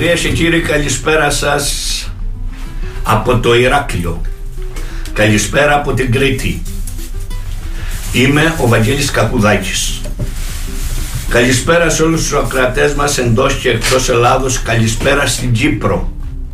Κυρίες και κύριοι, καλησπέρα σας από το Ηράκλειο. Καλησπέρα από την Κρήτη. Είμαι ο Βαγγέλης Κακουδάκης. Καλησπέρα σε όλους τους ακροατές μας εντός και εκτός Ελλάδος. Καλησπέρα στην Κύπρο.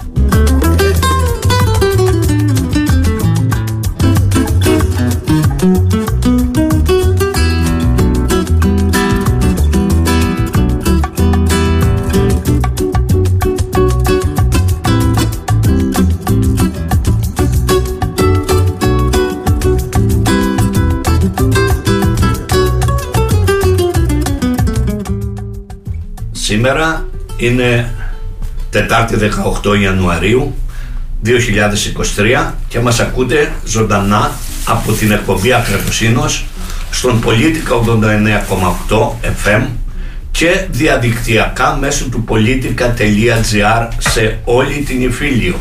Σήμερα είναι Τετάρτη 18 Ιανουαρίου 2023 και μας ακούτε ζωντανά από την εκπομπή Ακρατοσύνος στον Πολίτικα 89,8 FM και διαδικτυακά μέσω του politica.gr σε όλη την Ιφίλιο.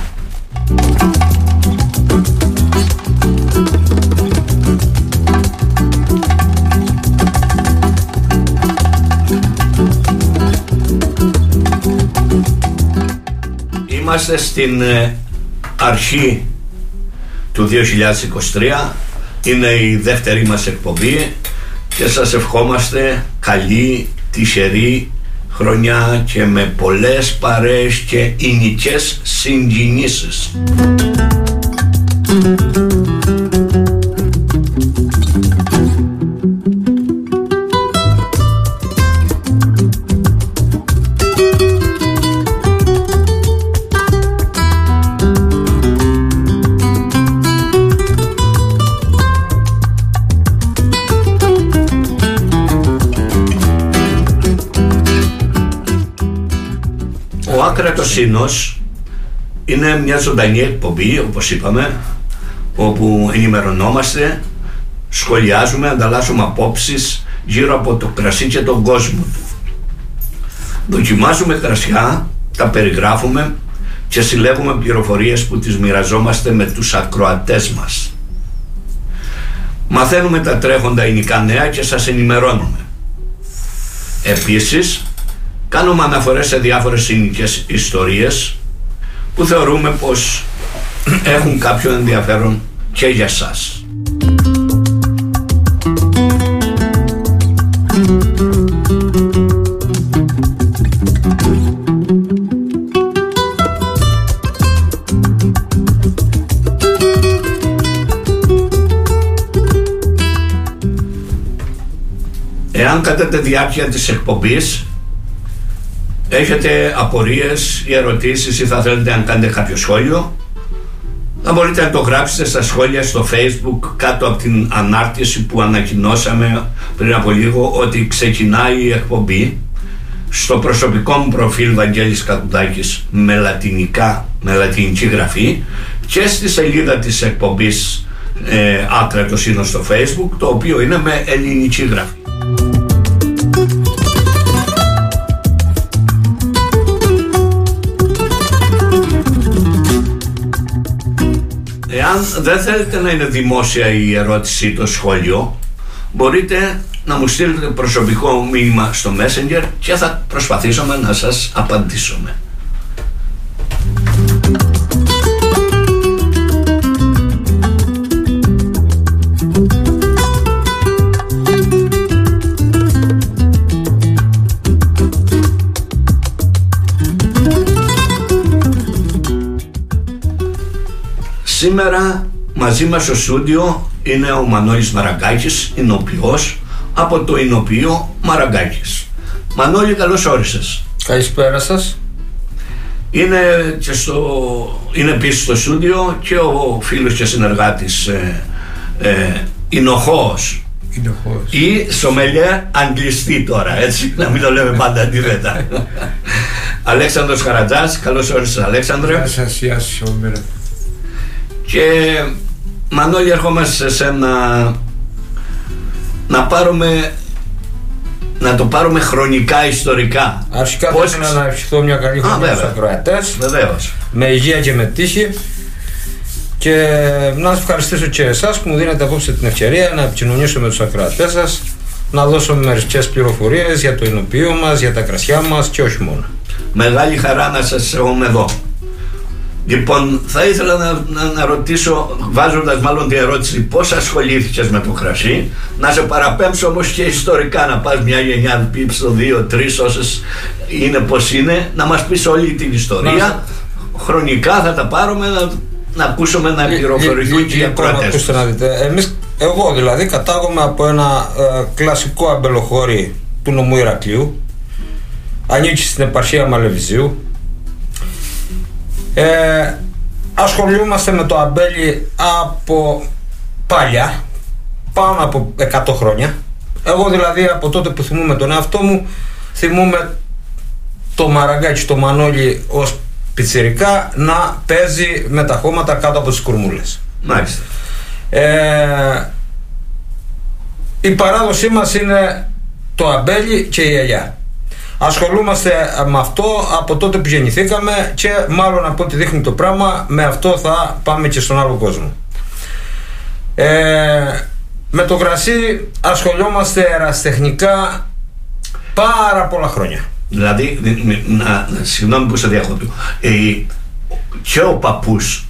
Είμαστε στην αρχή του 2023, είναι η δεύτερη μας εκπομπή και σας ευχόμαστε καλή, τυχερή χρονιά και με πολλές παρέες και ηνικές συγκινήσεις. Ο Ακρατοσύνος είναι μια ζωντανή εκπομπή, όπως είπαμε, όπου ενημερωνόμαστε, σχολιάζουμε, ανταλλάσσουμε απόψεις γύρω από το κρασί και τον κόσμο του. Δοκιμάζουμε κρασιά, τα περιγράφουμε και συλλέγουμε πληροφορίες που τις μοιραζόμαστε με τους ακροατές μας. Μαθαίνουμε τα τρέχοντα υλικά νέα και σας ενημερώνουμε. Επίσης, κάνουμε αναφορές σε διάφορες υλικές ιστορίες που θεωρούμε πως έχουν κάποιο ενδιαφέρον και για σας. Εάν κατά τη διάρκεια της εκπομπής έχετε απορίες ή ερωτήσεις ή θα θέλετε να κάνετε κάποιο σχόλιο, θα μπορείτε να το γράψετε στα σχόλια στο Facebook κάτω από την ανάρτηση που ανακοινώσαμε πριν από λίγο ότι ξεκινάει η εκπομπή, στο προσωπικό μου προφίλ Βαγγέλης Κακουδάκης με λατινική γραφή και στη σελίδα της εκπομπής Ακρατοσύνος στο Facebook, το οποίο είναι με ελληνική γραφή. Εάν δεν θέλετε να είναι δημόσια η ερώτηση ή το σχόλιο, μπορείτε να μου στείλετε προσωπικό μήνυμα στο Messenger και θα προσπαθήσουμε να σας απαντήσουμε. Σήμερα μαζί μας στο στούντιο είναι ο Μανώλης Μαραγκάκης, ηνοποιός από το Ηνοποιείο Μαραγκάκης. Μανώλη, καλώς όρισες. Καλησπέρα σας. Είναι επίσης στο στούντιο και ο φίλος και συνεργάτης Ινοχώος ή σομελιέ αγγλιστή τώρα, έτσι, να μην το λέμε πάντα αντίθετα. Αλέξανδρος Χαρατζάς, καλώς όρισες Αλέξανδρε. Γεια σας, γεια σας. Και Μανώλη, ερχόμαστε σε σένα να το πάρουμε χρονικά, ιστορικά. Αρχικά θα ήθελα να ευχηθώ μια καλή χρονιά στους ακροατές. Βεβαίως. Με υγεία και με τύχη. Και να σας ευχαριστήσω και εσάς που μου δίνετε απόψε την ευκαιρία να επικοινωνήσω με τους ακροατές σας, να δώσω μερικές πληροφορίες για το Ηνοποιείο μας, για τα κρασιά μας και όχι μόνο. Μεγάλη χαρά να σας έχουμε εδώ. Λοιπόν, θα ήθελα να ρωτήσω, βάζοντας μάλλον την ερώτηση πώς ασχολήθηκες με το κρασί, να σε παραπέμψω όμως και ιστορικά, να πας μια γενιά, πεις το 2-3 όσες είναι πως είναι, να μας πεις όλη την ιστορία. Χρονικά θα τα πάρουμε να ακούσουμε, να πληροφορηθούν και οι ακροατές. Εγώ δηλαδή κατάγομαι από ένα κλασικό αμπελοχώρι του νομού Ηρακλείου, ανήκει στην επαρχία Μαλεβιζίου. Ασχολούμαστε με το αμπέλι από παλιά, πάνω από 100 χρόνια. Εγώ δηλαδή από τότε που θυμούμαι τον εαυτό μου, θυμούμαι το Μαραγκάκι, το Μανώλη ως πιτσιρικά να παίζει με τα χώματα κάτω από τις κουρμούλες. Μάλιστα. Η παράδοσή μας είναι το αμπέλι και η ελιά. Ασχολούμαστε με αυτό από τότε που γεννηθήκαμε και μάλλον από ό,τι δείχνει το πράγμα, με αυτό θα πάμε και στον άλλο κόσμο. Με το κρασί ασχολιόμαστε ερασιτεχνικά πάρα πολλά χρόνια. Δηλαδή, συγγνώμη που σε διακόπτω, και ο παππούς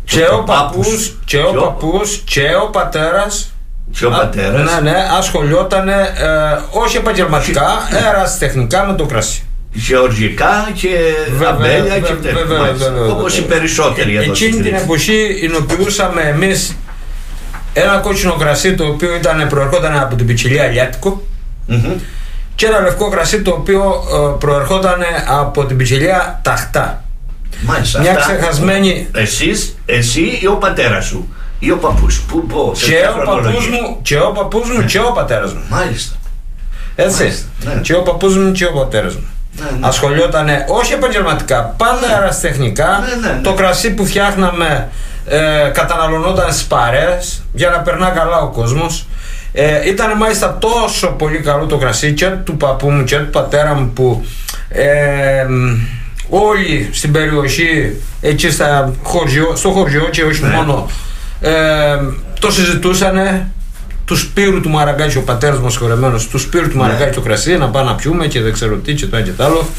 και ο πατέρας και ο πατέρας. Ναι, ασχολιόταν όχι επαγγελματικά, ερασιτεχνικά με το κρασί. Γεωργικά και αμπέλια και τέτοια. Όπως οι περισσότεροι εδώ. Εκείνη την εποχή εινοποιούσαμε εμείς ένα κόκκινο κρασί το οποίο προερχόταν από την ποικιλία Αλιάτικο και ένα λευκό κρασί το οποίο προερχόταν από την ποικιλία Ταχτά. Μάλιστα. Μια ξεχασμένη. Εσύ ή ο πατέρας σου ή ο παππούς? Και ο παππούς μου και ο πατέρας μου. Μάλιστα. Έτσι. Μάλιστα, ναι. Και ο παππούς μου και ο πατέρας μου. Ναι. Ασχολιότανε όχι επαγγελματικά, πάντα ερασιτεχνικά. Ναι. Το κρασί που φτιάχναμε καταναλωνόταν στις παρέες για να περνά καλά ο κόσμος. Ήταν μάλιστα τόσο πολύ καλό το κρασί και του παππού μου και του πατέρα μου που όλοι στην περιοχή, εκεί στο χωριό και όχι μόνο, το συζητούσανε. Του Σπύρου του Μαραγκάκη, ο πατέρας μας χωρεμένος, του Σπύρου του Μαραγκάκη το κρασί, να πάμε να πιούμε και δεν ξέρω τι και το ένα και το άλλο.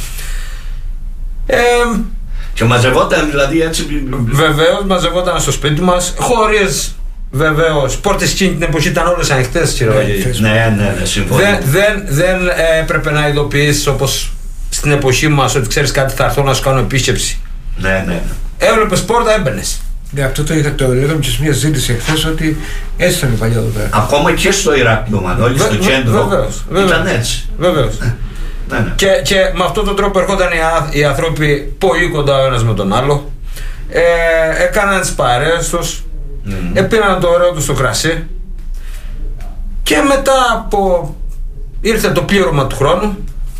Και μαζευόταν δηλαδή έτσι? Βεβαίως μαζευόταν στο σπίτι μας, χωρίς βεβαίως, πόρτες εκείνη την εποχή ήταν όλες ανοιχτές, κύριε Βαγγέλη. Ναι, συμφωνώ. Δεν έπρεπε να ειδοποιήσεις όπως στην εποχή μας ότι ξέρεις κάτι, θα έρθω να σου κάνω επίσκεψη. Ναι. Έβλεπες πόρτα, έμπαινες. Ναι, αυτό το είδαμε και σε μια ζήτηση εχθές ότι έτσι ήταν παλιά εδώ πέρα. Ακόμα και στο Ηράκλειο, Μανώλη, στο κέντρο. Ήταν έτσι. Βεβαίως. Ναι. Και με αυτόν τον τρόπο ερχόταν οι άνθρωποι πολύ κοντά ο ένας με τον άλλο. Έκαναν τις παρέες τους, πήραν το ωραίο τους το κρασί και μετά ήρθε το πλήρωμα του χρόνου.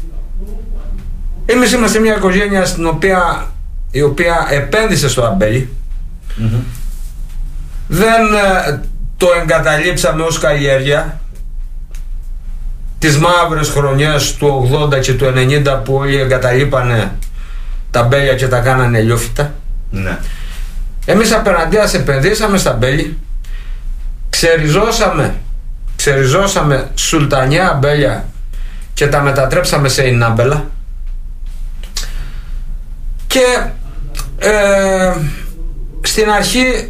Εμείς είμαστε μια οικογένεια η οποία επένδυσε στο αμπέλι. Δεν το εγκαταλείψαμε ως καλλιέργεια. Τις μαύρες χρονιές του 80 και του 90 που όλοι εγκαταλείπανε τα μπέλια και τα κάνανε λιόφυτα. Ναι. Εμείς απέναντίας επενδύσαμε στα μπέλια, ξεριζώσαμε σουλτανιά μπέλια και τα μετατρέψαμε σε ινάμπελα και στην αρχή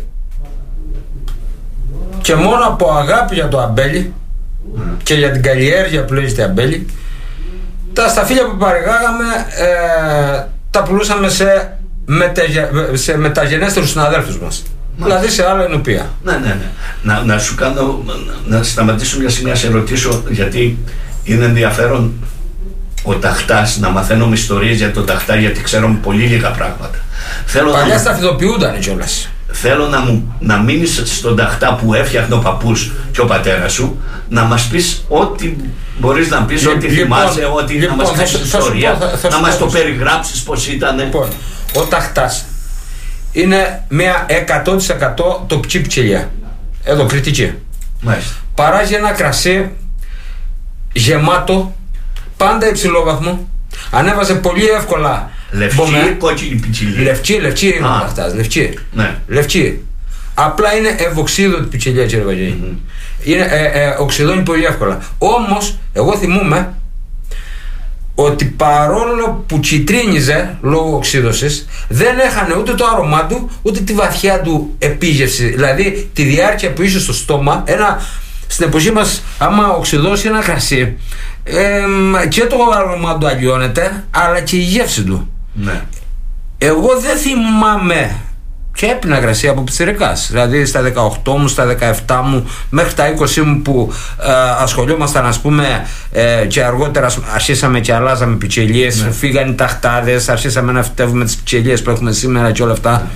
και μόνο από αγάπη για το αμπέλι και για την καλλιέργεια που λέγεται αμπέλι, τα σταφύλια που παρηγάγαμε τα πουλούσαμε σε μεταγενέστερους συναδέλφους μας. Δηλαδή σε άλλα ενωπία. Ναι. Να σου κάνω, να σταματήσω μια στιγμή να σε ρωτήσω, γιατί είναι ενδιαφέρον ο Ταχτάς, να μαθαίνουμε ιστορίες για τον Ταχτά, γιατί ξέρουμε πολύ λίγα πράγματα. Παλιά σταφιδοποιούνταν κιόλας. Θέλω να μείνεις στον Ταχτά που έφτιαχνε ο παππούς και ο πατέρας σου, να μας πεις ό,τι μπορείς να πεις, ό,τι θυμάσαι, να μας κάνεις ιστορία, να μας το περιγράψεις πως ήταν. Λοιπόν, ο Ταχτάς είναι μια 100% τοπική πιτσιλιά. Εδώ, κριτική. Μάλιστα. Παράγει ένα κρασί γεμάτο, πάντα υψηλόβαθμο. Ανέβαζε πολύ εύκολα. Λευκή ή κόκκινη πιτσιλιά? Λευκή είναι ο Ταχτάς. Λευκή. Απλά είναι ευοξίδωτη πιτσιλιά, κύριε Βαγγέλη. Είναι οξυδώνει πολύ εύκολα. Όμως, εγώ θυμούμαι ότι παρόλο που τσιτρίνιζε λόγω οξύδωσης, δεν έχανε ούτε το άρωμά του ούτε τη βαθιά του επίγευση, δηλαδή τη διάρκεια που είσαι στο στόμα. Στην εποχή μας, άμα οξυδώσει ένα κρασί, και το άρωμά του αλλοιώνεται, αλλά και η γεύση του. Ναι. Εγώ δεν θυμάμαι, και έπινα κρασί από πιτσιρικάς, δηλαδή στα 18 μου, στα 17 μου, μέχρι τα 20 μου που ασχολιόμασταν, ας πούμε, και αργότερα αρχίσαμε και αλλάζαμε πιτσελίες, ναι. Φύγαν οι ταχτάδες, αρχίσαμε να φυτεύουμε τις πιτσελίες που έχουμε σήμερα και όλα αυτά.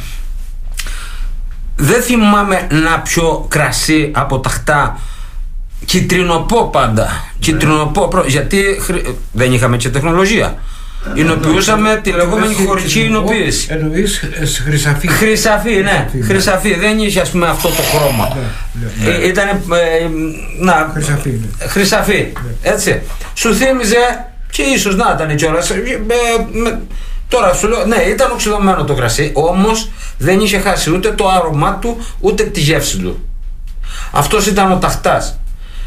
Δεν θυμάμαι να πιω κρασί από ταχτά κυτρινοπό πάντα. Ναι. Κυτρινοπό, γιατί δεν είχαμε και τεχνολογία. Ηνοποιούσαμε τη λεγόμενη χωρική ηνοποίηση. Εννοείς χρυσαφή. Χρυσαφή, ναι. Χρυσαφή. Δεν είχε, ας πούμε, αυτό το χρώμα. Ήτανε. Χρυσαφή. Χρυσαφή. Έτσι. Σου θύμιζε, και ίσως να ήταν κιόλας. Τώρα σου λέω, ναι, ήταν οξυδωμένο το κρασί, όμως δεν είχε χάσει ούτε το άρωμά του ούτε τη γεύση του. Αυτός ήταν ο ταχτάς.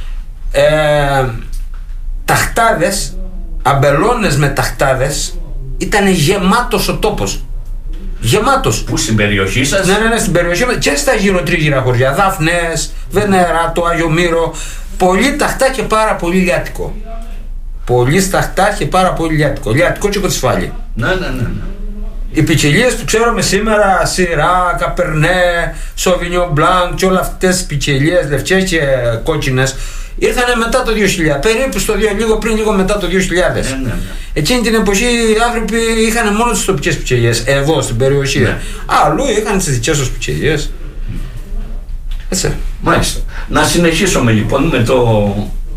Ταχτάδες, αμπελώνες με ταχτάδες, ήταν γεμάτος ο τόπος. Γεμάτος. Πού, στην περιοχή σας? Ναι, στην περιοχή μας και στα γύρω-τρίγυρα χωριά. Δάφνες, Βενεράτο, Άγιο Μύρο. Πολύ ταχτά και πάρα πολύ λιάτικο. Πολύ σταχτά και πάρα πολύ λιάτικο. Λιάτικο και κοτσφάλι. Ναι. Οι πιτσιλίες που ξέρουμε σήμερα, Σιρά, Καπερνέ, Σοβινιό Μπλάνκ και όλα αυτές τις πιτσιλίες, λευκές και κόκκινες, ήρθανε μετά το 2000, περίπου λίγο μετά το 2000. Ναι. Εκείνη την εποχή οι άνθρωποι είχαν μόνο τις τοπικές πιτσιλίες, εδώ στην περιοχή. Ναι. Αλλού είχαν τις δικές τους πιτσιλίες. Έτσι. Μάλιστα. Να συνεχίσουμε λοιπόν με το...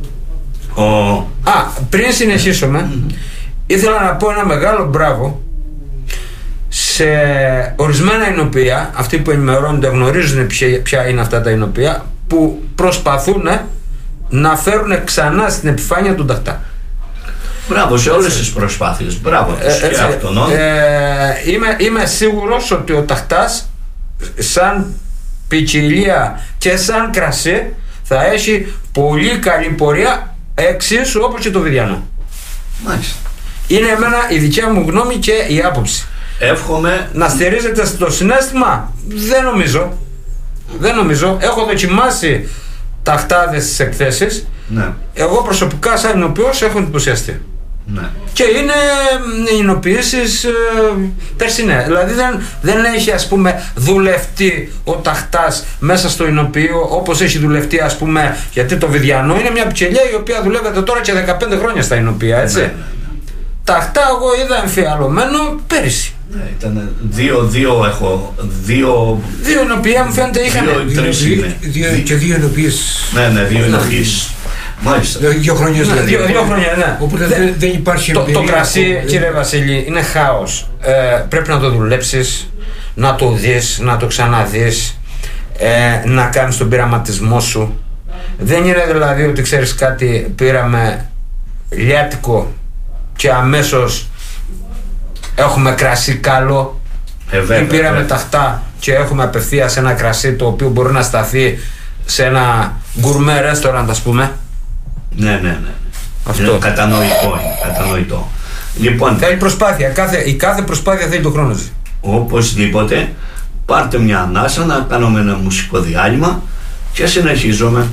Πριν συνεχίσουμε, ήθελα να πω ένα μεγάλο μπράβο σε ορισμένα εινοποιεία, αυτοί που ενημερώνονται γνωρίζουν ποια είναι αυτά τα εινοποιεία, που προσπαθούν να φέρουν ξανά στην επιφάνεια του ταχτά. Μπράβο σε όλες τις προσπάθειες. Μπράβο και αυτόν. Είμαι σίγουρος ότι ο ταχτάς σαν ποικιλία και σαν κρασί θα έχει πολύ καλή πορεία, εξίσου όπως και το Βιδιανό. Μάλιστα. Είναι εμένα η δικιά μου γνώμη και η άποψη. Εύχομαι να στηρίζεται στο συναίσθημα. Δεν νομίζω. Έχω δοκιμάσει ταχτάδες στις εκθέσεις. Ναι. Εγώ προσωπικά σαν εινοποιός έχω εντυπωσιαστεί. Ναι. Και είναι εινοποιήσεις περσινές. Δηλαδή δεν έχει, ας πούμε, δουλευτεί ο ταχτάς μέσα στο εινοποιείο όπως έχει δουλευτεί, ας πούμε, γιατί το Βιδιανό είναι μια πιτσελιά η οποία δουλεύεται τώρα και 15 χρόνια στα εινοποιεία, έτσι. Ναι. Ταχτά εγώ είδα εμφιαλωμένο πέρυσι. Ναι, ήταν δύο εινοποιεία μου φαίνεται είχαν. Δύο εινοποιίες. Ναι, δύο εινοποιίες. Μάλιστα. 2 χρόνια δηλαδή. 2 χρόνια, ναι. Οπότε δεν υπάρχει το κρασί, κύριε Βασίλη, είναι χάος. Πρέπει να το δουλέψεις, να το δεις, να το ξαναδείς, να κάνεις τον πειραματισμό σου. Δεν είναι δηλαδή ότι ξέρεις κάτι, πήραμε λιάτικο και αμέσως έχουμε κρασί καλό, ή πήραμε ταχτά και έχουμε απευθείας ένα κρασί το οποίο μπορεί να σταθεί σε ένα γκουρμέ ρέστοραντ, ας πούμε. Ναι. Αυτό είναι κατανοητό. Λοιπόν, θέλει προσπάθεια. Η κάθε προσπάθεια θέλει τον χρόνο της. Οπωσδήποτε. Πάρτε μια ανάσα να κάνουμε ένα μουσικό διάλειμμα και συνεχίζουμε.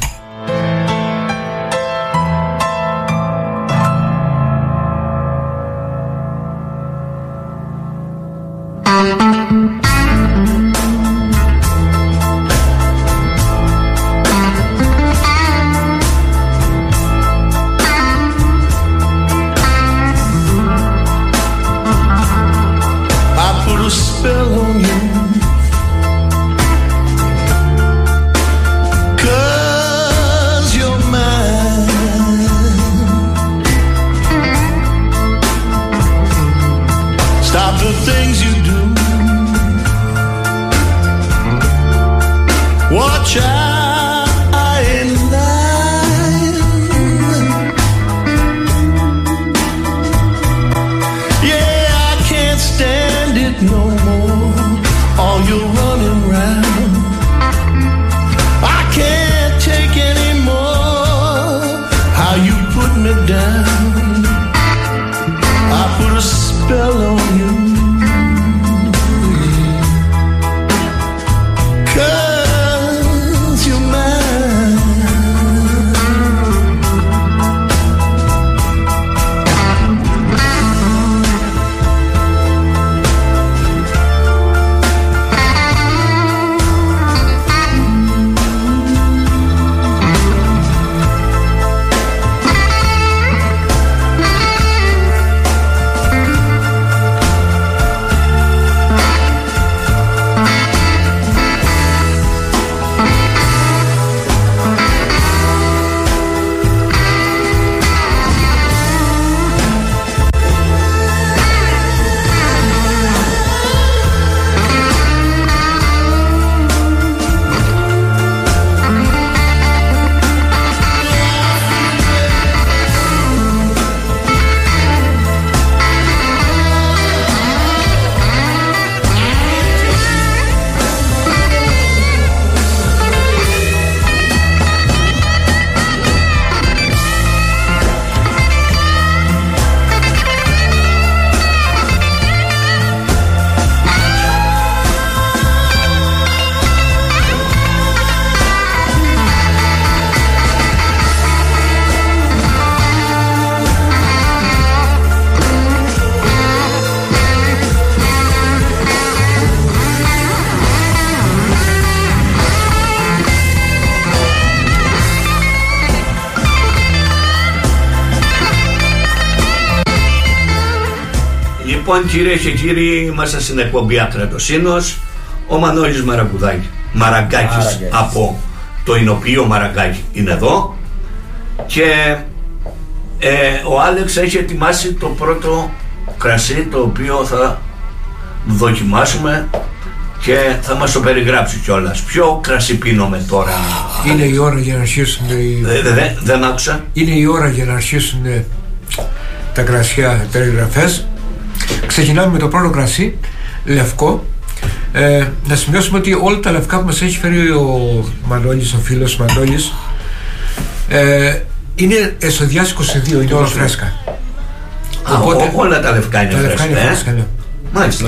Λοιπόν, κυρίες και κύριοι, είμαστε στην εκπομπή Ακρατοσύνος. Ο Μανώλης Μαραγκάκης από το Εινοποιείο Μαραγκάκη είναι εδώ. Και ο Άλεξ έχει ετοιμάσει το πρώτο κρασί, το οποίο θα δοκιμάσουμε και θα μας το περιγράψει κιόλας. Ποιο κρασί πίνουμε τώρα? Είναι η ώρα για να αρχίσουν δεν άκουσα. Είναι η ώρα για να αρχίσουν τα κρασιά περιγραφές. Ξεκινάμε με το πρώτο κρασί, λευκό. Να σημειώσουμε ότι όλα τα λευκά που μας έχει φέρει ο Μανώλης, ο φίλος Μανώλης, είναι εσοδιάς 22, είναι όλα φρέσκα. Οπότε όλα τα λευκά είναι φρέσκα. Ναι. Μάλιστα.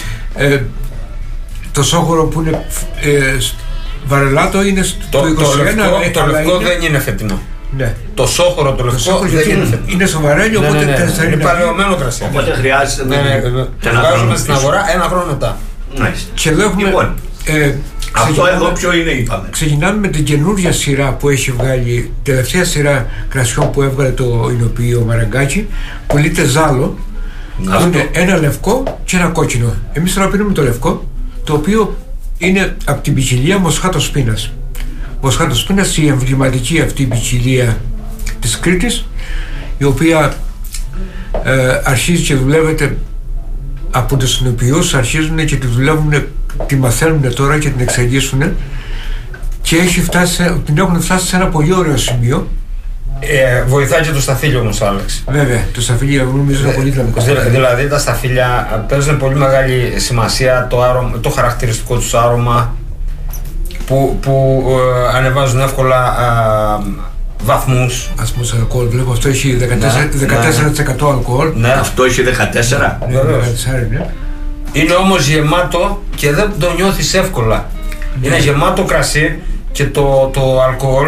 Το σόχορο που είναι βαρελάτο είναι το 21. Το λευκό δεν είναι φετινό. Ναι. Το σόχορο το λευκό δεν είναι φετινό. Είναι σοβαρέλιο, οπότε είναι παλαιωμένο κρασί. Οπότε χρειάζεται να βγάζουμε στην αγορά ένα χρόνο μετά. Και εδώ έχουμε. Λοιπόν, αυτό εδώ ποιο είναι, είπαμε? Ξεκινάμε με την καινούργια σειρά που έχει βγάλει, τελευταία σειρά κρασιών που έβγαλε το Εινοποιείο Μαραγκάκη, που λέγεται Ζάλο. Είναι ένα λευκό και ένα κόκκινο. Εμείς τώρα πίνουμε το λευκό, το οποίο είναι από την ποικιλία Μοσχάτος Πίνας. Μοσχάτος Πίνας, η εμβληματική αυτή ποικιλία της Κρήτης, η οποία αρχίζει και δουλεύεται από τους συνοποιούς, αρχίζουν και τη δουλεύουν, τη μαθαίνουν τώρα και την εξελίσσουν, και την έχουν φτάσει σε ένα πολύ ωραίο σημείο. Βοηθάει και το σταφύλιο όμως, Άλεξ. Βέβαια, το σταφύλιο νομίζω είναι πολύ δυναμικό. Δηλαδή τα σταφύλια παίζουν πολύ μεγάλη σημασία, το χαρακτηριστικό τους άρωμα που ανεβάζουν εύκολα βαθμούς. Ας πούμε αλκοόλ, βλέπω αυτό έχει 14% αλκοόλ. Ναι. Αυτό έχει 14. Ναι. Είναι όμως γεμάτο και δεν το νιώθεις εύκολα. Ναι. Είναι γεμάτο κρασί και το αλκοόλ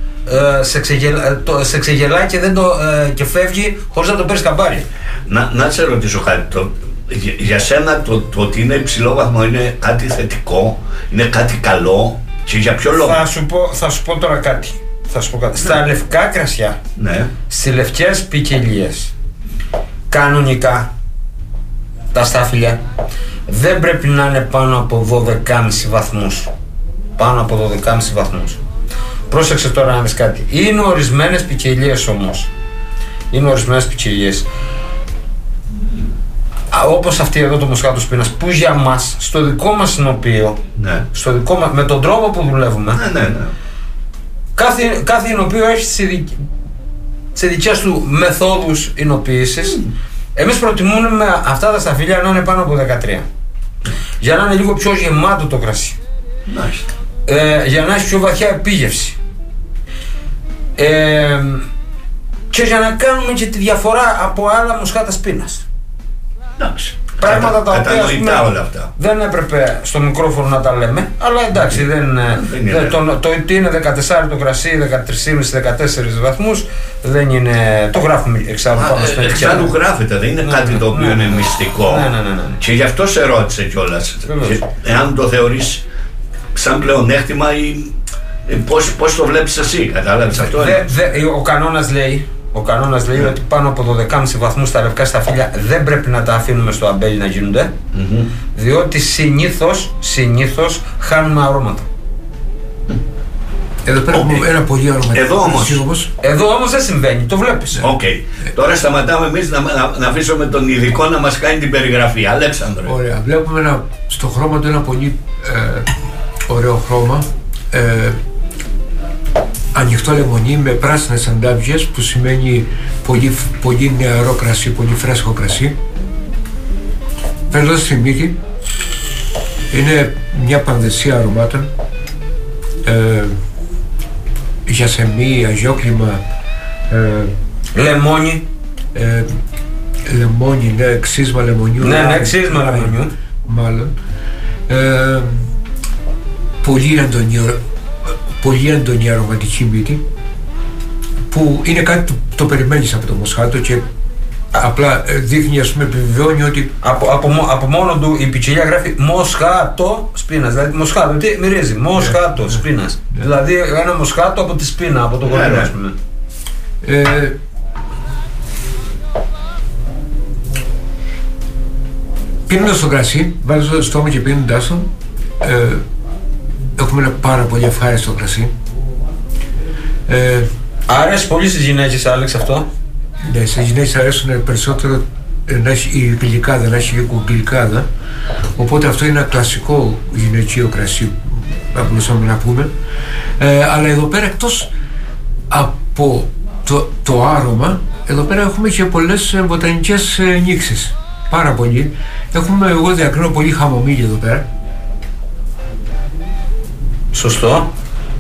σε ξεγελάει και, και φεύγει χωρίς να το παίρνεις καμπάρι. Να σε ρωτήσω κάτι. Για σένα το ότι είναι υψηλό βαθμό είναι κάτι θετικό, είναι κάτι καλό, και για ποιο λόγο? Θα σου πω τώρα κάτι. Ναι. Στα λευκά κρασιά, ναι, στις λευκές ποικιλίες, κανονικά τα στάφυλλα δεν πρέπει να είναι πάνω από 12,5 βαθμούς. Πάνω από 12,5 βαθμούς. Πρόσεξε τώρα να δεις κάτι. Είναι ορισμένες ποικιλίες όμως. Είναι ορισμένες ποικιλίες. Όπως αυτή εδώ το Μοσχάτος Πίνας, που για μας, στο δικό μας εινοποιείο, ναι, με τον τρόπο που δουλεύουμε, ναι. Κάθε εινοποιείο έχει τις δικές του μεθόδους εινοποίησης. Εμείς προτιμούμε αυτά τα σταφύλια να είναι πάνω από 13, για να είναι λίγο πιο γεμάτο το κρασί, για να έχει πιο βαθιά επίγευση, και για να κάνουμε και τη διαφορά από άλλα Μοσχάτας Πίνας. Πράγματα τα οποία όλα αυτά δεν έπρεπε στο μικρόφωνο να τα λέμε, αλλά εντάξει, το ότι είναι 14 το κρασί, 13,5-14 βαθμούς, δεν είναι. Το γράφουμε εξάλλου πάνω στην ετικέτα. Εξάλλου γράφεται, δεν είναι κάτι το οποίο είναι μυστικό. Και γι' αυτό σε ρώτησε κιόλας. Εάν το θεωρείς σαν πλεονέκτημα ή πώς το βλέπεις εσύ, κατάλαβες αυτό? Ο κανόνας λέει ότι πάνω από 12,5 βαθμούς τα λευκά σταφύλια δεν πρέπει να τα αφήνουμε στο αμπέλι να γίνονται, διότι συνήθως χάνουμε αρώματα. Εδώ πέρα έχουμε ένα πολύ αρωματικό. Εδώ όμως δεν συμβαίνει, το βλέπεις. Τώρα σταματάμε εμείς να αφήσουμε τον ειδικό να μας κάνει την περιγραφή. Αλέξανδρε. Ωραία, βλέπουμε στο χρώμα του ένα πολύ ωραίο χρώμα. Ανοιχτό λεμονί με πράσινες αντάβιες, που σημαίνει πολύ νεαρό κρασί, πολύ φρέσκο κρασί. Παίρνοντας στη μύτη, είναι μια πανδεσία αρωμάτων, γιασεμί, αγιόκλημα, λεμόνι, ναι, ξύσμα λεμονιού. Ναι, ξύσμα λεμονιού. Μάλλον. Πολύ έντονη αρωματική μύτη, που είναι κάτι το περιμένεις από το Μοσχάτο, και απλά δείχνει, ας πούμε, επιβεβαιώνει ότι από μόνο του η ποικιλία γράφει Μοσχάτο Σπίνας, δηλαδή Μοσχάτο, τι μυρίζει, Μοσχάτο Σπίνας, δηλαδή ένα Μοσχάτο από τη σπίνα, από το κορμό, ας πούμε. Πίνοντας το κρασί, βάζεις το στόμα και πίνοντας το, έχουμε ένα πάρα πολύ ευχάριστο κρασί. Αρέσει πολύ στις γυναίκες, Άλεξ, αυτό? Ναι, στις γυναίκες αρέσουν περισσότερο να έχει η γλυκάδα, να έχει λίγο γλυκάδα. Οπότε αυτό είναι ένα κλασικό γυναικείο κρασί, απλούσαμε να πούμε. Αλλά εδώ πέρα, εκτός από το άρωμα, εδώ πέρα έχουμε και πολλές βοτανικές νήξεις. Πάρα πολύ. Εγώ διακρίνω πολύ χαμομήλι εδώ πέρα. Σωστό.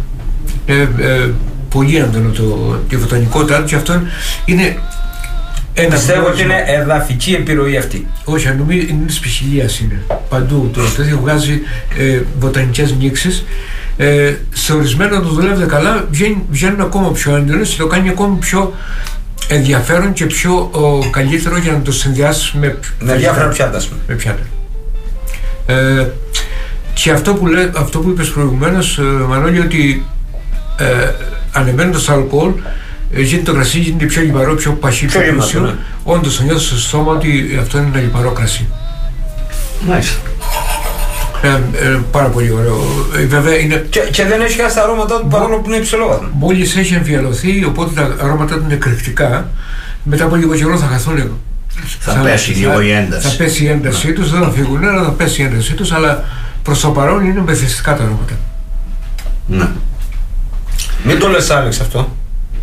Πολύ έντονο τη βοτανικότητα του, και αυτό είναι ένα. Πιστεύω ότι είναι εδαφική επιρροή αυτή. Όχι, νομίζω είναι της ποικιλίας, είναι παντού. Το τέτοιο βγάζει βοτανικές νήξεις. Σε ορισμένα το δουλεύει καλά, βγαίνουν ακόμα πιο έντονες και το κάνει ακόμα πιο ενδιαφέρον και πιο καλύτερο για να το συνδυάσεις με διάφορα πιάτα. Με πιάτα. Και αυτό που είπες προηγουμένως, Μανώλη, ότι ανεβαίνοντας το αλκοόλ, γίνεται το κρασί, γίνεται πιο λιπαρό, πιο παχύ, πιο πλούσιο. Όντως το νιώθω στο στόμα ότι αυτό είναι ένα λιπαρό κρασί. Μάλιστα. Πάρα πολύ ωραίο. Βέβαια είναι... και δεν έχει χάσει τα αρώματά του, παρόλο που είναι υψηλόβαθμο. Μόλις έχει εμφιαλωθεί, οπότε τα αρώματά του είναι εκρηκτικά. Μετά από λίγο καιρό θα χαθούν. Θα πέσει λίγο η ένταση. Θα πέσει η έντασή τους, δεν θα φύγουν, αλλά θα πέσει η έντασή τους, αλλά προς το παρόν είναι μεθυστικά τα αρώματα. Ναι. Μην το λες, Άλεξ, αυτό.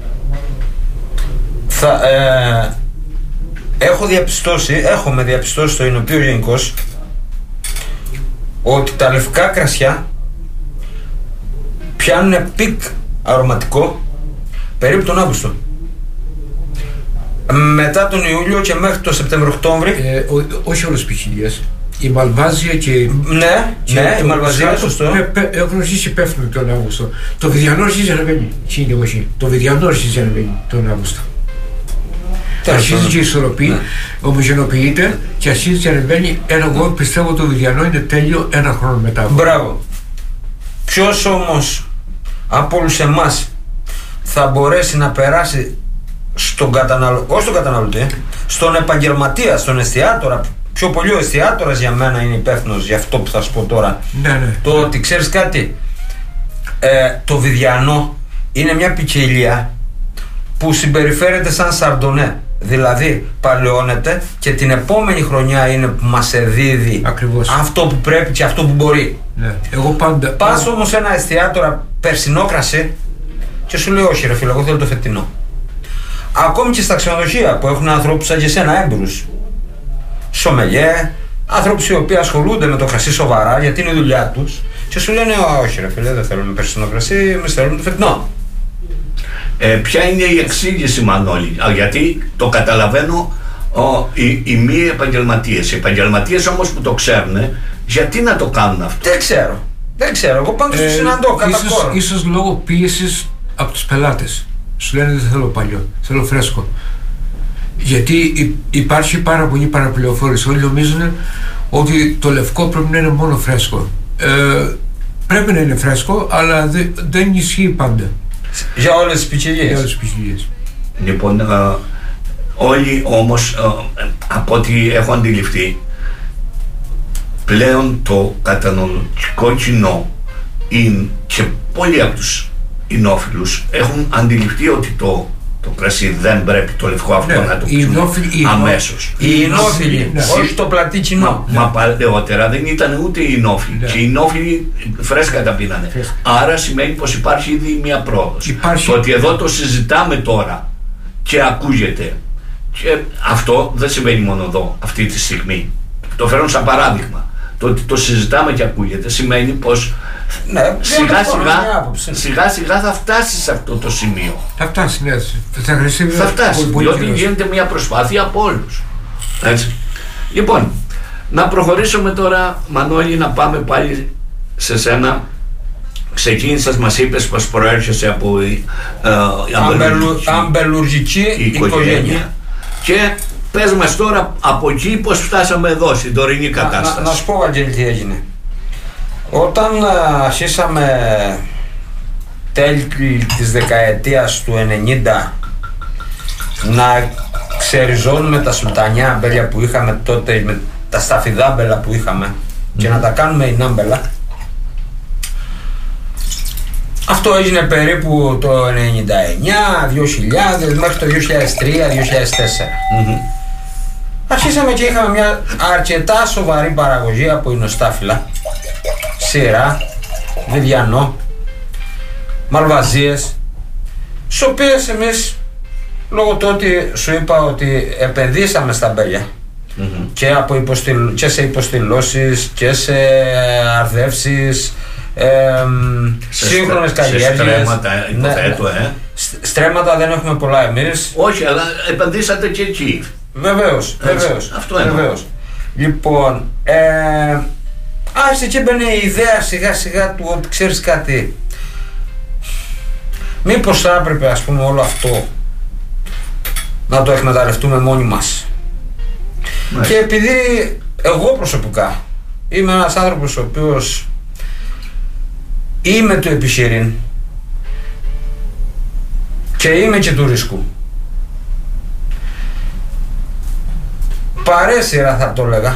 Έχουμε διαπιστώσει στο Ηνωπείο γενικώς ότι τα λευκά κρασιά πιάνουν πικ αρωματικό περίπου τον Αύγουστο. Μετά τον Ιούλιο και μέχρι τον Σεπτέμβριο-Οκτώβρη. Όχι όλες τις ποικιλίες. Η Μαλβάζια και. Ναι, η Μαλβάζια, σωστό. Έχουν αρχίσει πέφτουν τον Αύγουστο. Το Βιδιανό αρχίζει να ανεβαίνει. Το Βιδιανό αρχίζει να ανεβαίνει τον Αύγουστο. Αρχίζει και ισορροπεί, ομογενοποιείται και αρχίζει και ανεβαίνει. Εγώ πιστεύω το Βιδιανό είναι τέλειο ένα χρόνο μετά. Μπράβο. Ποιος όμως από όλους εμάς θα μπορέσει να περάσει στον καταναλωτή, στον επαγγελματία, στον εστιατόρα? Πιο πολύ ο εστιατόρας για μένα είναι υπεύθυνος για αυτό που θα σου πω τώρα. Ναι. Το ότι ξέρεις κάτι, το Βιδιανό είναι μια ποικιλία που συμπεριφέρεται σαν σαρντονέ. Δηλαδή παλαιώνεται και την επόμενη χρονιά είναι που μας εδίδει ακριβώς αυτό που πρέπει και αυτό που μπορεί. Ναι. Εγώ πάντα. Πας όμως ένα εστιατόρα περσινό κρασί και σου λέει όχι ρε φίλε, εγώ θέλω το φετινό. Ακόμη και στα ξενοδοχεία που έχουν ανθρώπους σαν και εσένα, έμπειρους σομελιέ, άνθρωποι οι οποίοι ασχολούνται με το κρασί σοβαρά γιατί είναι η δουλειά τους, και σου λένε όχι ρε φίλε, δεν θέλουμε περσινό κρασί, εμείς θέλουμε το φετινό. Ποια είναι η εξήγηση, Μανώλη? Γιατί το καταλαβαίνω οι μη επαγγελματίες. Οι επαγγελματίες όμως που το ξέρουν, γιατί να το κάνουν αυτό? Δεν ξέρω. Εγώ πάντως το συναντώ κατά κόρον. Ίσως λόγω πίεσης από τους πελάτες. Σου λένε δεν θέλω παλιό, θέλω φρέσκο. Γιατί υπάρχει πάρα πολύ παραπληροφόρηση. Όλοι νομίζουν ότι το λευκό πρέπει να είναι μόνο φρέσκο. Πρέπει να είναι φρέσκο, αλλά δεν ισχύει πάντα. Για όλες τις ποικιλίες. Λοιπόν, όλοι όμως από ό,τι έχω αντιληφθεί, πλέον το καταναλωτικό κοινό και πολλοί από τους εινόφιλους έχουν αντιληφθεί ότι το κρασί δεν πρέπει το λευκό αυτό να το πιούν αμέσως. Οι εινόφιλοι, όχι το πλατή κοινό. Μα παλαιότερα δεν ήταν ούτε οι εινόφιλοι. Και οι εινόφιλοι φρέσκα τα πίνανε. Άρα σημαίνει πως υπάρχει ήδη μια πρόοδος. Το ότι εδώ το συζητάμε τώρα και ακούγεται, και αυτό δεν συμβαίνει μόνο εδώ αυτή τη στιγμή. Το φέρνω σαν παράδειγμα. Το ότι το συζητάμε και ακούγεται σημαίνει πως σιγά σιγά θα φτάσει σε αυτό το σημείο. Θα φτάσει, ναι. Θα φτάσει, διότι γίνεται μια προσπάθεια από όλους. Έτσι. Λοιπόν, να προχωρήσουμε τώρα, Μανώλη, να πάμε πάλι σε σένα. Ξεκίνησες, μας είπες πως προέρχεσαι από αμπελουργική οικογένεια. Και πες μας τώρα από εκεί πως φτάσαμε εδώ, στην τωρινή κατάσταση. Να σου πω, Βαγγέλη, τι έγινε. Όταν αρχίσαμε τέλη της δεκαετίας του 90 να ξεριζώνουμε τα σουλτανιά αμπέλια που είχαμε τότε με τα σταφιδάμπελα που είχαμε και να τα κάνουμε ενάμπελα. Αυτό έγινε περίπου το 99, 2000 μέχρι το 2003-2004. Αρχίσαμε και είχαμε μια αρκετά σοβαρή παραγωγή από εινοστάφυλλα, σειρά, βιδιανό, μαλβαζίες, στις οποίες εμείς, λόγω του ότι σου είπα ότι επενδύσαμε στα μπέλια και σε υποστηλώσεις και σε αρδεύσεις, σύγχρονες καλλιέργειες. Στρέμματα, υποθέτω, Στρέμματα δεν έχουμε πολλά εμείς. Όχι, αλλά επενδύσατε και εκεί. Βεβαίως. Αυτό εννοώ. Λοιπόν, άρχισε και έμπαινε η ιδέα σιγά σιγά του ότι ξέρεις κάτι, μήπως θα έπρεπε, ας πούμε, όλο αυτό να το εκμεταλλευτούμε μόνοι μας. Και επειδή εγώ προσωπικά είμαι ένας άνθρωπος ο οποίος είμαι του επιχειρήν και είμαι και του ρίσκου, παρέσυρα θα το έλεγα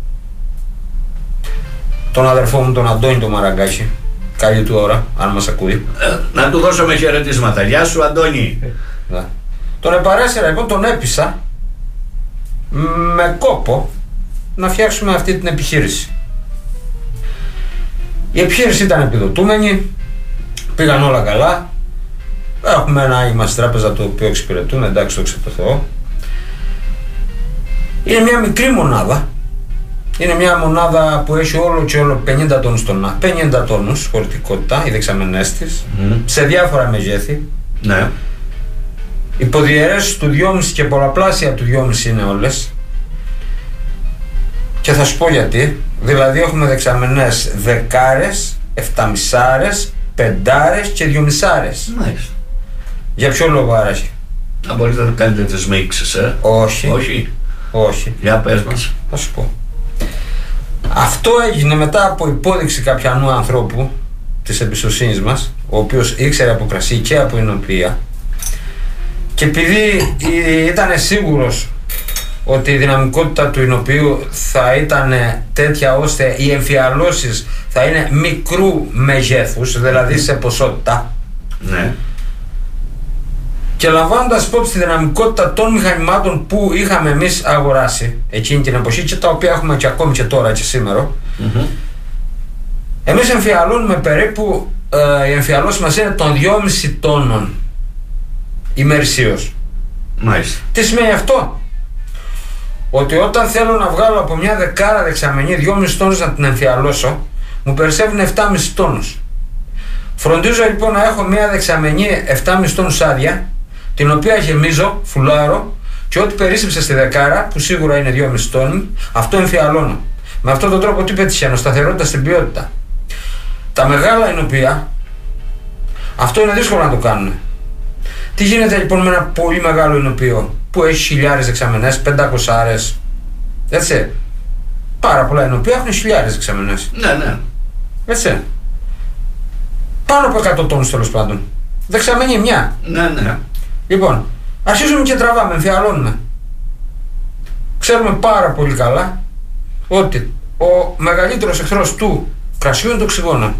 τον αδερφό μου τον Αντώνη τον Μαραγκάκη, καλή του ώρα αν μας ακούει, να του δώσουμε χαιρετίσματα. Γεια σου Αντώνη. Τον επαρέσυρα λοιπόν, τον έπεισα με κόπο να φτιάξουμε αυτή την επιχείρηση. Η επιχείρηση ήταν επιδοτούμενη, πήγαν όλα καλά. Έχουμε ένα είμαστε τράπεζα το οποίο εξυπηρετούμε, εντάξει, το ξεπεθώ. Είναι μια μικρή μονάδα. Είναι μια μονάδα που έχει όλο και όλο 50 τόνους τονά. 50 τόνους χωρητικότητα, οι δεξαμενές της, σε διάφορα μεγέθη. Ναι. Υποδιαιρέσεις του 2,5 και πολλαπλάσια του 2,5 είναι όλες. Και θα σου πω γιατί. Δηλαδή έχουμε δεξαμενές δεκάρες, 7,5, 5 και 2,5. Μάλιστα. Για ποιο λόγο άραγε? Να μπορείτε να κάνετε τις μίξεις, Όχι. Για πες μας. Θα σου πω. Αυτό έγινε μετά από υπόδειξη κάποιανού ανθρώπου της εμπιστοσύνης μας, ο οποίος ήξερε από κρασί και από εινοποιία, και επειδή ήταν σίγουρος ότι η δυναμικότητα του εινοποιείου θα ήταν τέτοια ώστε οι εμφιαλώσεις θα είναι μικρού μεγέθους, δηλαδή σε ποσότητα, ναι, και λαμβάνοντας υπόψη τη δυναμικότητα των μηχανημάτων που είχαμε εμείς αγοράσει εκείνη την εποχή και τα οποία έχουμε και ακόμη και τώρα και σήμερα, εμείς εμφιαλώνουμε περίπου, η εμφιαλώση μας είναι των 2,5 τόνων ημερησίως. Μάλιστα. Τι σημαίνει αυτό? Ότι όταν θέλω να βγάλω από μια δεκάρα δεξαμενή 2,5 τόνους να την εμφιαλώσω, μου περισσεύουν 7,5 τόνους. Φροντίζω λοιπόν να έχω μια δεξαμενή 7,5 τόνους άδεια, την οποία γεμίζω, φουλάρω, και ό,τι περίσσεψε στη δεκάρα, που σίγουρα είναι 2,5 τόνοι, αυτό εμφιαλώνω. Με αυτόν τον τρόπο τι πετυχαίνω? Σταθερότητα στην ποιότητα. Τα μεγάλα εινοποιεία, αυτό είναι δύσκολο να το κάνουν. Τι γίνεται λοιπόν με ένα πολύ μεγάλο εινοποιείο που έχει χιλιάρες δεξαμενές, 500, έτσι? Πάρα πολλά εινοποιεία έχουν χιλιάρες δεξαμενές. Ναι. Έτσι. Πάνω από 100 τόνους τέλος πάντων. Δεξαμενή μια. Ναι. Λοιπόν, αρχίζουμε και τραβάμε, εμφιαλώνουμε. Ξέρουμε πάρα πολύ καλά ότι ο μεγαλύτερος εχθρός του κρασιού είναι το οξυγόνο.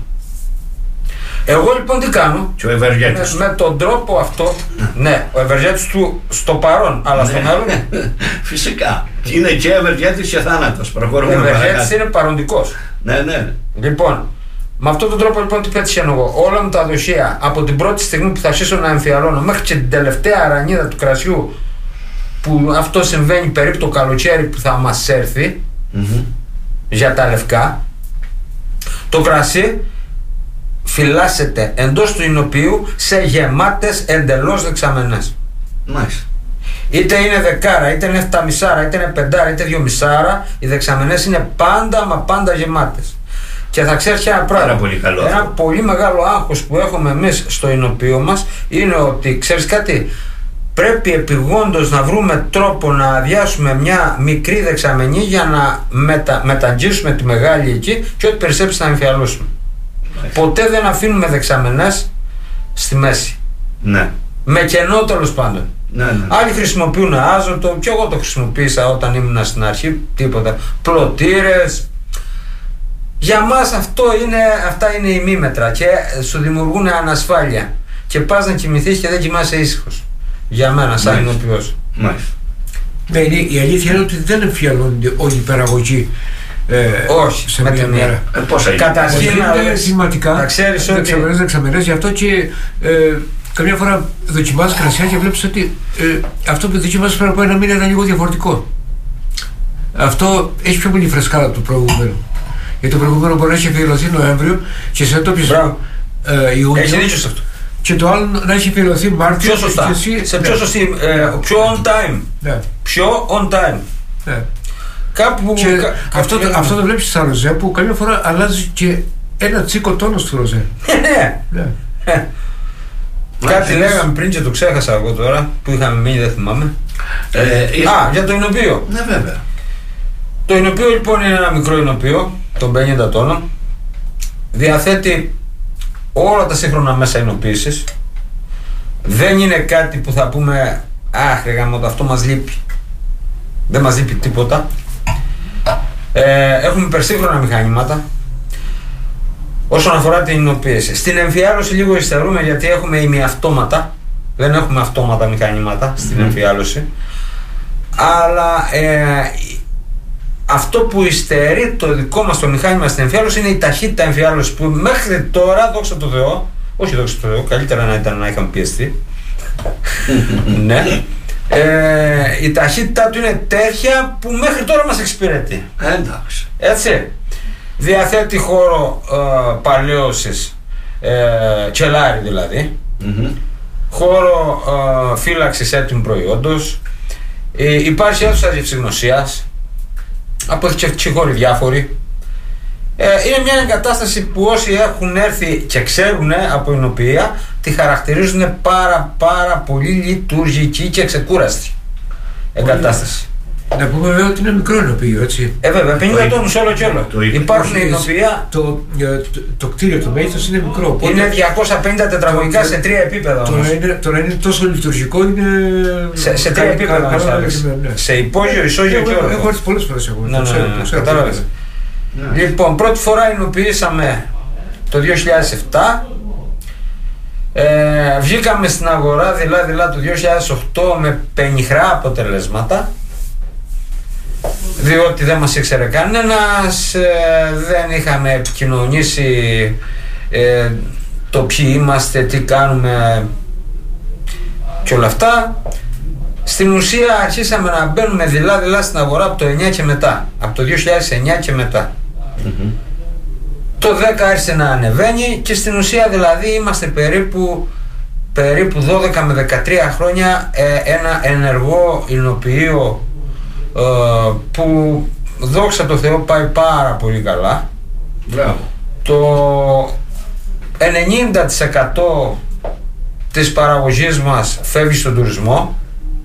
Εγώ λοιπόν τι κάνω? Και ο ευεργέτης με τον τρόπο αυτό, ναι, ο ευεργέτης του στο παρόν, αλλά στο μέλλον. Φυσικά. Είναι και ευεργέτης και θάνατος. Ο ευεργέτης είναι παροντικός. Ναι. Λοιπόν, με αυτόν τον τρόπο λοιπόν τι πέτυχα εγώ? Όλα μου τα δοχεία από την πρώτη στιγμή που θα αρχίσω να εμφιαλώνω μέχρι και την τελευταία αρανίδα του κρασιού, που αυτό συμβαίνει περίπου το καλοκαίρι που θα μας έρθει, για τα λευκά, το κρασί φυλάσσεται εντός του εινοποιείου σε γεμάτες εντελώς δεξαμενές. Μάλιστα. Είτε είναι δεκάρα, είτε είναι 7,5, είτε είναι 5, είτε 2,5, οι δεξαμενές είναι πάντα μα πάντα γεμάτες. Και θα ξέρεις ένα πράγμα. Ένα πολύ μεγάλο άγχος που έχουμε εμείς στο εινοποιείο μας είναι ότι, ξέρεις κάτι, πρέπει επειγόντως να βρούμε τρόπο να αδειάσουμε μια μικρή δεξαμενή για να μεταγγίσουμε τη μεγάλη εκεί και ό,τι περισσέψει να εμφιαλώσουμε. Ποτέ δεν αφήνουμε δεξαμενές στη μέση. Ναι. Με κενό τέλος πάντων. Άλλοι χρησιμοποιούν άζωτο, και εγώ το χρησιμοποίησα όταν ήμουν στην αρχή, τίποτα. Πλωτήρες. Για μας αυτά είναι ημίμετρα και σου δημιουργούν ανασφάλεια. Και πας να κοιμηθείς και δεν κοιμάσαι ήσυχος. Για μένα, σαν ηνοποιός. Ναι, η αλήθεια είναι ότι δεν εμφιαλώνονται όλη η παραγωγή. Όχι, σε μία μέρα. Καταρχήν να ξέρεις ότι δεξαμενές, γι' αυτό και καμιά φορά δοκιμάζεις κρασιά και βλέπεις ότι αυτό που δοκιμάζεις πριν από ένα μήνα ήταν λίγο διαφορετικό. Αυτό έχει πιο πολύ φρεσκάδα από το προηγούμενο. Γιατί το προηγούμενο μπορεί να έχει αφιερωθεί Νοέμβριο και σε το Ιούνιο. Έχει δίκιο σε αυτό. Και το άλλο να έχει αφιερωθεί Μάρτιο. Πιο σωστά. Σε πιο σωστή. Πιο on time. Ναι. Πιο on time. Ναι. Κάπου. Αυτό το βλέπεις στα ροζέ που καμιά φορά αλλάζει και ένα τσίκο τόνος του ροζέ. Ναι. Κάτι λέγαμε πριν και το ξέχασα εγώ τώρα που είχαμε μείνει, δεν θυμάμαι. Για το εινοποιείο. Ναι, βέβαια. Το εινοποιείο λοιπόν είναι ένα μικρό εινοποιείο των 50 τόνων. Διαθέτει όλα τα σύγχρονα μέσα εινοποίησης. Δεν είναι κάτι που θα πούμε αχ ρε γαμώτο, αυτό μας λείπει. Δεν μας λείπει τίποτα. Έχουμε υπερσύγχρονα μηχανήματα. Όσον αφορά την εινοποίηση, στην εμφιάλωση λίγο υστερούμε γιατί έχουμε ημιαυτόματα. Δεν έχουμε αυτόματα μηχανήματα στην εμφιάλωση. Αλλά αυτό που υστερεί το δικό μας το μηχάνημα στην εμφιάλωση είναι η ταχύτητα εμφιάλωση που μέχρι τώρα, δόξα τω Θεώ, όχι δόξα τω Θεώ, καλύτερα να ήταν να είχαμε πιεστεί. Ναι. Η ταχύτητά του είναι τέτοια που μέχρι τώρα μας εξυπηρετεί. Εντάξει. Έτσι. Διαθέτει χώρο παλαιώσης, τσελάρι δηλαδή, χώρο φύλαξης έτοιμου προϊόντος, υπάρχει αίθουσα γευσηγνωσίας, αποθηκευτικοί χώροι διάφοροι. Είναι μια εγκατάσταση που όσοι έχουν έρθει και ξέρουν από εινοποιία τη χαρακτηρίζουν πάρα πολύ λειτουργική και ξεκούραστη εγκατάσταση. Να πούμε βέβαια ότι είναι μικρό εινοποιείο, έτσι. Βέβαια, 50 τόνους όλο και όλο. Υπάρχουν εινοποιεία. Το κτίριο, το μέγεθος είναι μικρό. Είναι 250 τετραγωνικά σε 3 επίπεδα. Τώρα είναι τόσο λειτουργικό, είναι. Σε 3 επίπεδα. Σε υπόγειο, ισόγειο και όλο. Έχω έρθει πολλές φορές εγώ. Ναι, κατάλαβες. Λοιπόν, πρώτη φορά εινοποιήσαμε το 2007. Βγήκαμε στην αγορά δειλά το 2008 με πενιχρά αποτελέσματα, διότι δεν μας ήξερε κανένας, δεν είχαμε επικοινωνήσει το ποιοι είμαστε, τι κάνουμε και όλα αυτά. Στην ουσία αρχίσαμε να μπαίνουμε δειλά στην αγορά από το 9 και μετά, από το 2009 και μετά. Το 10 άρχισε να ανεβαίνει και στην ουσία δηλαδή είμαστε περίπου 12 με 13 χρόνια ένα ενεργό εινοποιείο που δόξα τω Θεώ πάει πάρα πολύ καλά. Μπράβο. Το 90% της παραγωγής μας φεύγει στον τουρισμό.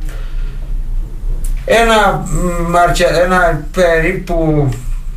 Ένα περίπου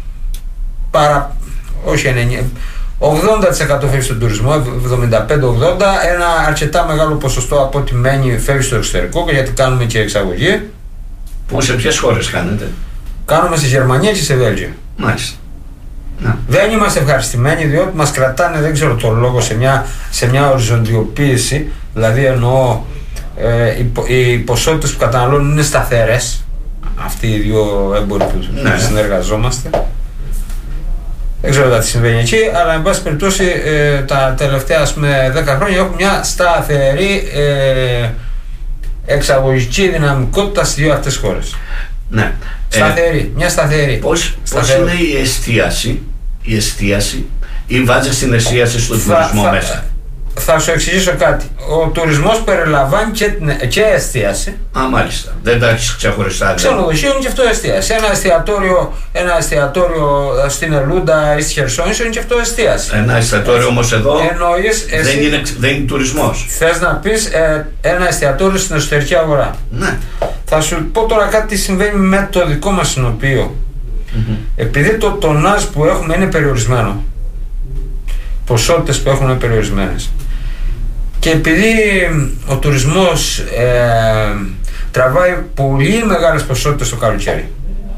80% φεύγει στον τουρισμό, 75-80%, ένα αρκετά μεγάλο ποσοστό από ό,τι μένει φεύγει στο εξωτερικό, γιατί κάνουμε και εξαγωγή. Που σε ποιες χώρες κάνετε? Κάνουμε στη Γερμανία και σε Βέλγιο. Μάλιστα. Δεν είμαστε ευχαριστημένοι διότι μας κρατάνε, δεν ξέρω τον λόγο, σε μια οριζοντιοποίηση, δηλαδή εννοώ οι ποσότητες που καταναλώνουν είναι σταθερές, αυτοί οι δύο έμποροι που συνεργαζόμαστε. Δεν ξέρω τι συμβαίνει εκεί, αλλά εν πάση περιπτώσει τα τελευταία 10 χρόνια έχουμε μια σταθερή εξαγωγική δυναμικότητα στις δύο αυτές χώρες. Ναι. Σταθερή, μια σταθερή. Πώς είναι η εστίαση ή βάζεις την εστίαση στον τουρισμό μέσα? Θα σου εξηγήσω κάτι. Ο τουρισμός περιλαμβάνει και εστίαση. Μάλιστα. Δεν τα έχεις ξεχωριστά. Ξενοδοχείο είναι και αυτό εστίαση. Ένα εστιατόριο στην Ελούντα ή στη Χερσόνησο είναι και αυτό εστίαση. Ένα εστιατόριο όμως εδώ δεν είναι τουρισμός. Θες να πεις ένα εστιατόριο στην εσωτερική αγορά. Ναι. Θα σου πω τώρα κάτι συμβαίνει με το δικό μας εινοποιείο. Επειδή το τονάζ που έχουμε είναι περιορισμένο, ποσότητες που έχουμε είναι περιορισμένες, Και επειδή ο τουρισμός τραβάει πολύ μεγάλες ποσότητες το καλοκαίρι,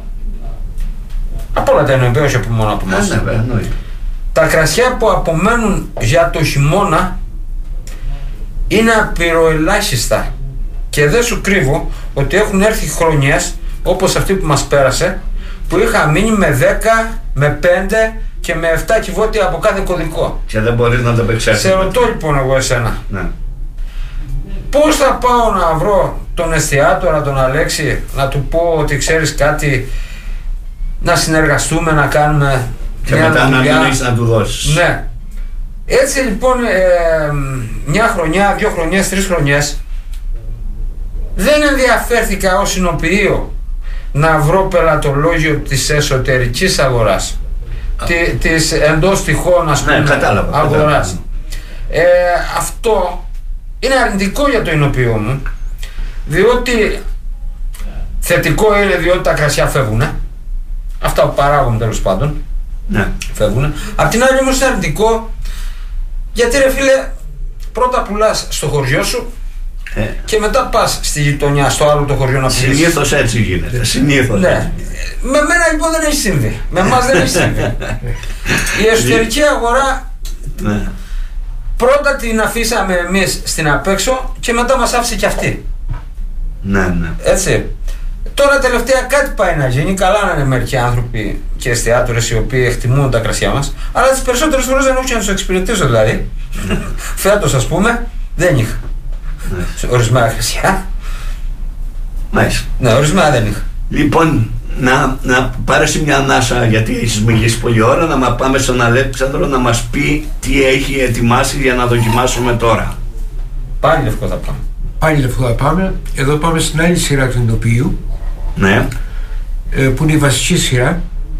από όλα τα εννοείται, όχι μόνο από εμάς, τα κρασιά που απομένουν για το χειμώνα είναι απειροελάχιστα. Και δεν σου κρύβω ότι έχουν έρθει χρονιές όπως αυτή που μας πέρασε, που είχα μείνει με 10, με 5 και με 7 κυβότια από κάθε κωδικό. Και δεν μπορείς να το επεξέλθεις. Σε ρωτώ λοιπόν εγώ εσένα, ναι. Πώς θα πάω να βρω τον εστιατόρα, τον Αλέξη, να του πω ότι ξέρεις κάτι, να συνεργαστούμε, να κάνουμε και μια μετά δουλειά. Να μην να του δώσεις. Ναι. Έτσι λοιπόν μια χρονιά, 2 χρονιές, 3 χρονιές δεν ενδιαφέρθηκα ως συνοποιείο να βρω πελατολόγιο της εσωτερικής αγοράς, της εντός τυχών, ας πούμε, αγοράς. Αυτό είναι αρνητικό για το εινοποιείο μου, διότι θετικό είναι διότι τα κρασιά φεύγουν, αυτά που παράγουν τέλος πάντων, ναι, φεύγουν. Απ' την άλλη όμως είναι αρνητικό, γιατί ρε φίλε, πρώτα πουλάς στο χωριό σου και μετά πας στη γειτονιά, στο άλλο το χωριό να πουλήσεις. Συνήθως έτσι γίνεται. Συνήθως. Ναι. Με μένα λοιπόν δεν έχει συμβεί. Με εμάς δεν έχει συμβεί. Η εσωτερική αγορά, ναι, πρώτα την αφήσαμε εμείς στην απέξω και μετά μας άφησε και αυτή. Ναι, ναι. Έτσι. Τώρα τελευταία κάτι πάει να γίνει. Καλά να είναι μερικοί άνθρωποι και εστιατόρες οι οποίοι εκτιμούν τα κρασιά μας, αλλά τις περισσότερες φορές δεν έχω και να τους εξυπηρετήσω δηλαδή. Φέτος ας πούμε δεν είχα. Ορισμένα κρασιά. Μάλιστα. Ναι, ορισμένα δεν είχα. Λοιπόν, να πάρεις μια ανάσα, γιατί έχεις μιλήσει πολλή ώρα, να πάμε στον Αλέξανδρο να μας πει τι έχει ετοιμάσει για να δοκιμάσουμε τώρα. Πάλι Λευκό θα πάμε. Πάλι Λευκό θα πάμε. Εδώ πάμε στην άλλη σειρά του εινοποιείου. Ναι. Που είναι η βασική σειρά.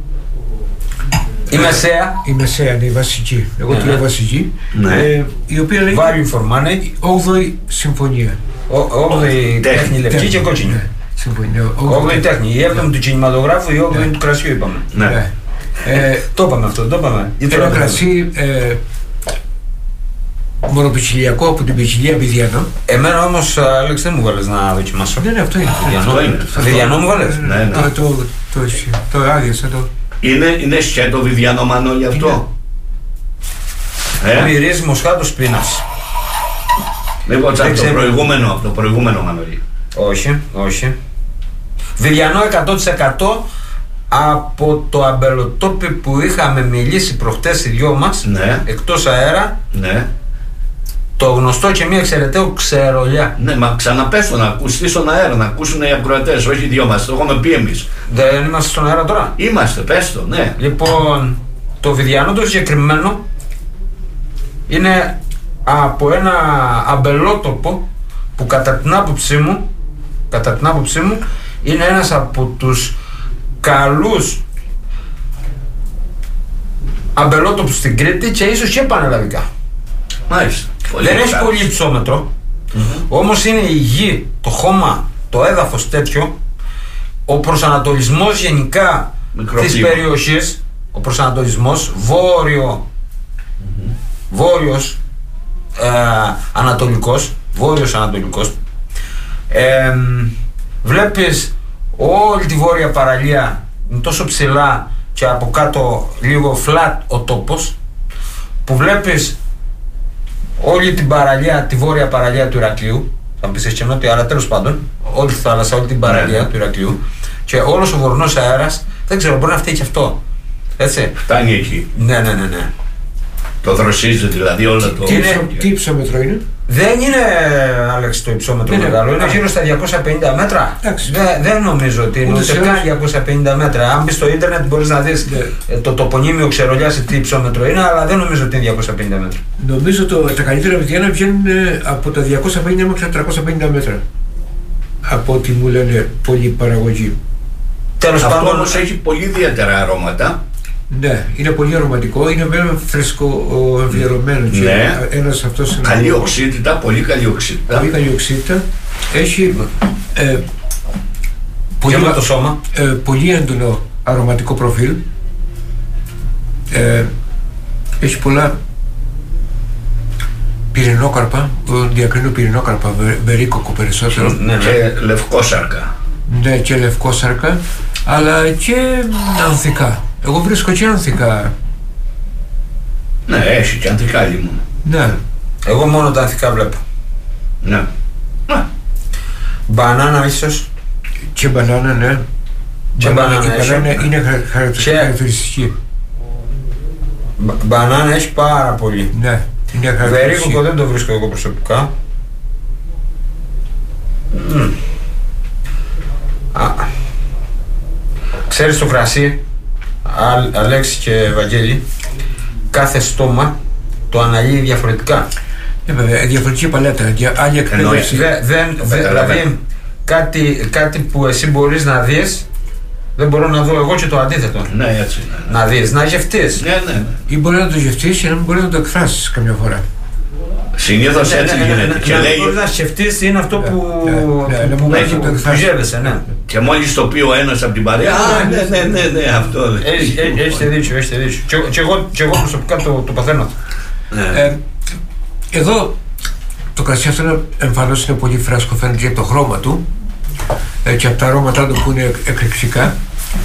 Η μεσαία. Η μεσαία είναι η βασική. Εγώ τη λέω βασική. Ναι. Η οποία λέγεται Value for money. 8η συμφωνία. 8η τέχνη λευκή και κόκκινη. Ναι. Συμφωνία. 8η τέχνη. Η 7η του κινηματογράφου, η 8η του κρασιού είπαμε. Ναι. Το είπαμε αυτό, το είπαμε. Ένα κρασί μονοπιτσιλιακό από την ποικιλία Βιδιανό. Εμένα όμως, Άλεξ, δεν μου βάλες να δοκιμάσω. Ναι, αυτό είναι. Βιδιανό μου βάλες. Ναι. Το άδειασα το. Είναι σκέτο Βιδιανό Μανώλη αυτό. Μυρίζει μοσχάτο πείνας. Λοιπόν, το προηγούμενο Μανώλη. Όχι. Βιδιανό 100% από το αμπελοτόπι που είχαμε μιλήσει προχτές οι δυο μας, ναι, εκτός αέρα, ναι, το γνωστό και μία εξαιρεταίο ξερολιά. Ναι, μα ξαναπες το να ακουστεί στον αέρα, να ακούσουν οι ακροατές, όχι οι δυο μας, το έχουμε πει εμείς. Δεν είμαστε στον αέρα τώρα? Είμαστε, πες το, ναι. Λοιπόν, το Βιδιανό το συγκεκριμένο είναι από ένα αμπελότοπο που κατά την άποψή μου είναι ένας από τους καλούς αμπελότοπους στην Κρήτη και ίσως και πανελλαδικά. Μάλιστα. Δεν έχει πολύ υψόμετρο, όμως είναι η γη, το χώμα, το έδαφος τέτοιο, ο προσανατολισμός γενικά της περιοχής, ο προσανατολισμός βόρειος ανατολικός, βλέπεις όλη τη βόρεια παραλία, είναι τόσο ψηλά και από κάτω λίγο flat ο τόπος, που βλέπεις όλη την παραλία, τη βόρεια παραλία του Ηρακλείου. Θα μου πεις και νότια, αλλά τέλος πάντων όλη τη θάλασσα, όλη την παραλία του Ηρακλείου, και όλος ο βορεινός αέρας, δεν ξέρω, μπορεί να φταίει και αυτό. Έτσι. Φτάνει εκεί. Ναι. Το δροσίζει δηλαδή όλο το. Τι υψόμετρο είναι? Δεν είναι, Άλεξ, το υψόμετρο μεγάλο, είναι γύρω στα 250 μέτρα. Δεν νομίζω ότι είναι ούτε καν 250 μέτρα. Αν μπεις στο ίντερνετ μπορείς να δεις το τοπονίμιο Ξερολιάς τι υψόμετρο είναι, αλλά δεν νομίζω ότι είναι 250 μέτρα. Νομίζω τα καλύτερα Βιδιάνα βγαίνουν από τα 250 μέχρι τα 350 μέτρα. Από ό,τι μου λένε πολλοί παραγωγοί. Τέλος πάντων, αυτό όμως έχει πολύ ιδιαίτερα αρώματα. Ναι, είναι πολύ αρωματικό, είναι βέβαια φρέσκο αφιερωμένο. Ναι. Ένας αυτός καλή οξύτητα, πολύ καλή οξύτητα. Πολύ καλή οξύτητα. Έχει πολύ, το σώμα. Πολύ έντονο αρωματικό προφίλ. πυρηνόκαρπα, διακρίνω πυρηνόκαρπα, βερίκοκο περισσότερο. Ναι, και λευκόσαρκα. Ναι, και λευκόσαρκα, αλλά και ανθικά. Εγώ βρίσκω και ανθικά. Ναι, έχει και ανθικά λίμωνα. Ναι. Εγώ μόνο τα ανθικά βλέπω. Ναι. Μπανάνα ίσως. Και μπανάνα, ναι. Και μπανάνα είναι χαρακτηριστική. Μπανάνα έχει πάρα πολύ. Ναι, είναι χαρακτηριστική. Βερίκοκο δεν το βρίσκω εγώ προσωπικά. Ξέρεις το κρασί, Αλέξη και Βαγγέλη, κάθε στόμα το αναλύει διαφορετικά. Βέβαια, διαφορετική παλέτα, άλλη εκπαίδευση. Δηλαδή κάτι που εσύ μπορείς να δεις, δεν μπορώ να δω εγώ και το αντίθετο. Ναι, έτσι. Ναι. Να δεις, να γευτείς. Ναι. Ή μπορεί να το γευτείς ή να μην μπορεί να το εκφράσεις καμιά φορά. Συνήθως έτσι γίνεται. Και λέει... μπορείς να σκεφτείς είναι αυτό που γεύεσαι, ναι. Και μόλις το πει ο ένας από την παρέα, ναι, αυτό. Έχετε δίκιο. Και εγώ προσωπικά το παθαίνω. Εδώ το κρασί αυτό εμφανώς είναι πολύ φρέσκο, φαίνεται και από το χρώμα του και από τα αρώματά του που είναι εκρηκτικά.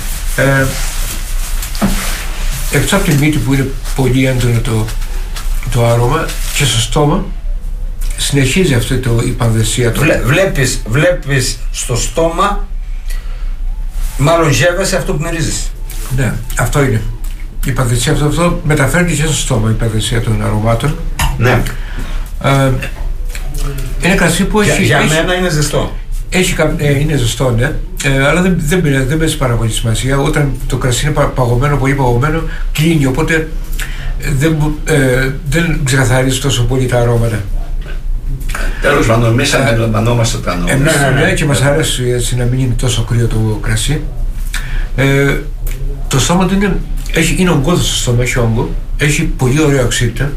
Εκτός από τη μύτη που είναι πολύ έντονο το άρωμα, και στο στόμα συνεχίζει αυτή η πανδεσία του. Βλέπεις στο στόμα, μάλλον γεύεσαι αυτό που μυρίζεις. Ναι, αυτό είναι. Η πανδεσία αυτό μεταφέρει και στο στόμα, η πανδεσία των αρωμάτων. Ναι. Είναι κρασί που έχει... Για μένα είναι ζεστό. Είναι ζεστό, ναι, αλλά δεν παίζει πάρα πολύ σημασία. Όταν το κρασί είναι παγωμένο, πολύ παγωμένο, κλείνει, οπότε δεν ξεκαθαρίζει τόσο πολύ τα αρώματα. Τέλος πάντων, εμείς αντιλαμβανόμαστε τα νόμια. Ναι, και μας αρέσει έτσι να μην είναι τόσο κρύο το κρασί. Το στόμα του είναι ογκώδες στο στόμα, έχει όγκο, έχει πολύ ωραία οξύτητα.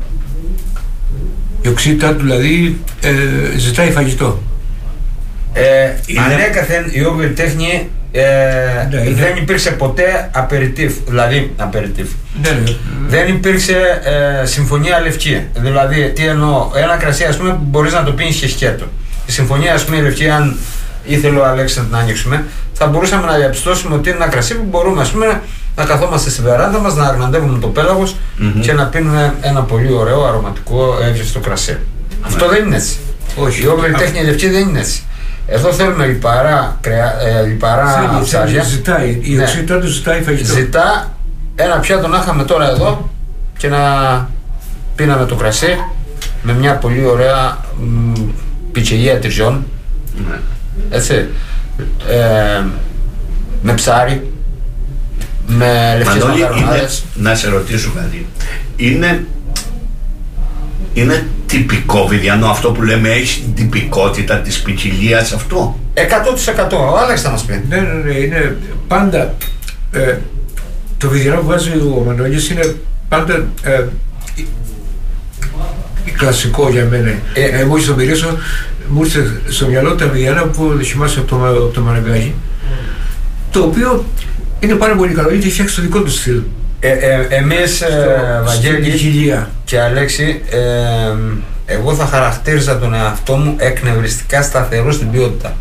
Η οξύτητα του δηλαδή ζητάει φαγητό. Ανέκαθεν η όβερ τέχνη δεν υπήρξε ποτέ απεριτίφ, δηλαδή απεριτίφ. Δεν υπήρξε συμφωνία λευκή. Δηλαδή, τι εννοώ, ένα κρασί ας πούμε που μπορείς να το πίνεις και σκέτο. Η συμφωνία ας πούμε λευκή, αν ήθελε ο Αλέξης να την ανοίξουμε, θα μπορούσαμε να διαπιστώσουμε ότι είναι ένα κρασί που μπορούμε ας πούμε να καθόμαστε στη βεράντα μας, να αγναντεύουμε το πέλαγος και να πίνουμε ένα πολύ ωραίο αρωματικό εύγευστο κρασί. Αυτό δεν είναι έτσι. Όχι. Η όβερ τέχνη λευκή δεν είναι έτσι. Εδώ θέλουμε λιπαρά ψάρια. Ζητάει, η οξύτητα του ζητάει φαγητό. Ζητά ένα πιάτο να είχαμε τώρα εδώ και να πίναμε το κρασί με μια πολύ ωραία πιτσελία τριζών. Έτσι. Με ψάρι, με λευκές μακαρονάδες. Να σε ρωτήσω κάτι. Είναι τυπικό βιδιανό αυτό που λέμε, έχει την τυπικότητα της ποικιλίας αυτό? 100%. Ο Άλεξ θα μας πει. Ναι, είναι πάντα το βιδιανό που βάζει ο Μανώλης είναι πάντα κλασικό για μένα. Μόλις το μυρίσω, μου ήρθε στο μυαλό τα βιδιανά που θυμάσαι από το Μαραγκάζι, το οποίο είναι πάρα πολύ καλό, γιατί φτιάξει το δικό του στυλ. Εμείς, Βαγγέλη και Αλέξη, εγώ θα χαρακτήριζα τον εαυτό μου εκνευριστικά σταθερό στην ποιότητα.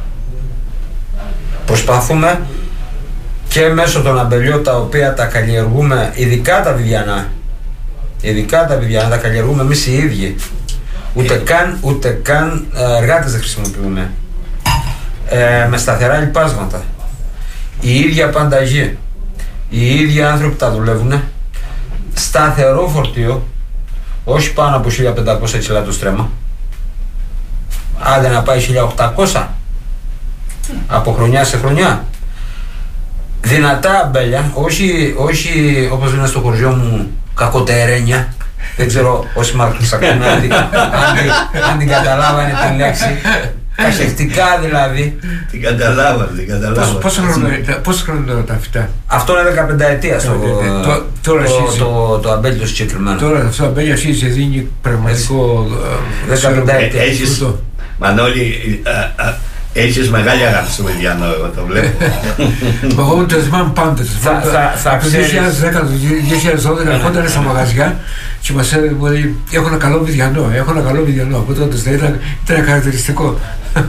Προσπαθούμε και μέσω των αμπελιών τα οποία τα καλλιεργούμε, ειδικά τα βιδιανά, τα καλλιεργούμε εμείς οι ίδιοι. Ούτε καν εργάτες δεν χρησιμοποιούμε. Με σταθερά λιπάσματα. Η ίδια πανταγή. Οι ίδιοι άνθρωποι τα δουλεύουν, σταθερό φορτίο, όχι πάνω από 1500 κιλά το στρέμμα, άντε να πάει 1800 από χρονιά σε χρονιά. Δυνατά αμπέλια, όχι όπως είναι στο χωριό μου κακοτερένια. Δεν ξέρω όσοι μάρκες ακούνε αν την καταλάβανε τη λέξη. Κασευτικά δηλαδή. Την καταλάβανε. Πόσο χρόνο είναι τα φυτά? Αυτό είναι 15 ετία το αμπέλι το συγκεκριμένο. Τώρα αυτό το αμπέλι αρχίζει και δίνει πραγματικό 15 ετία. Μανώλη, έχεις μεγάλη αγάπη στο βιδιανό, εγώ το βλέπω. Εγώ το θυμάμαι πάντα. Το 2010, το 2012 ερχόταν στα μαγαζιά και μας έλεγε έχω ένα καλό βιδιανό, οπότε όντως ήταν χαρακτηριστικό.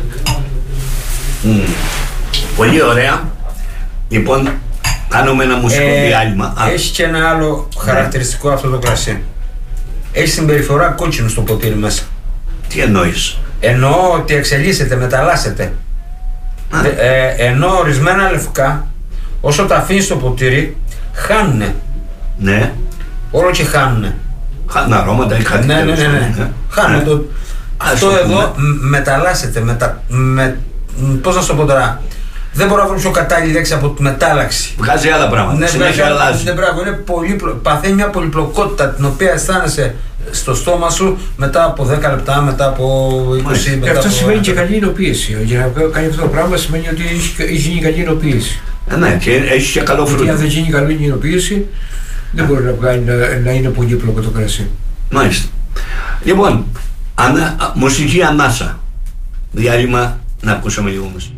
Πολύ ωραία. Λοιπόν, κάνουμε ένα μουσικό διάλειμμα. Έχει και ένα άλλο χαρακτηριστικό αυτό το κρασί. Έχει συμπεριφορά κόκκινου στο ποτήρι μέσα. Τι εννοείς? Εννοώ ότι εξελίσσεται, μεταλλάσσεται. Ενώ ορισμένα λευκά, όσο τα αφήνεις στο ποτήρι, χάνουνε. Ναι. Όλο και χάνουνε. Χάνουν αρώματα ή κάτι τέτοιο. Ναι. Χάνουνε. Αυτό εδώ μεταλλάσσεται. Πώς να σου το πω τώρα. Δεν μπορώ να βρω πιο κατάλληλη λέξη από τη μετάλλαξη. Βγάζει άλλα πράγματα. Συνέχεια αλλάζει. Είναι παθαίνει μια πολυπλοκότητα την οποία αισθάνεσαι στο στόμα σου μετά από 10 λεπτά, μετά από 20 λεπτά. Αυτό σημαίνει και καλή εινοποίηση. Για να κάνει αυτό το πράγμα σημαίνει ότι έχει γίνει καλή εινοποίηση. Ναι, και έχει και καλό φρούτο. Γιατί αν δεν γίνει καλή εινοποίηση, δεν μπορεί να είναι πολύπλοκο το κρασί. Μάλιστα. Λοιπόν, μουσική ανάσα. Διάλειμμα να ακούσαμε λίγο μουσική.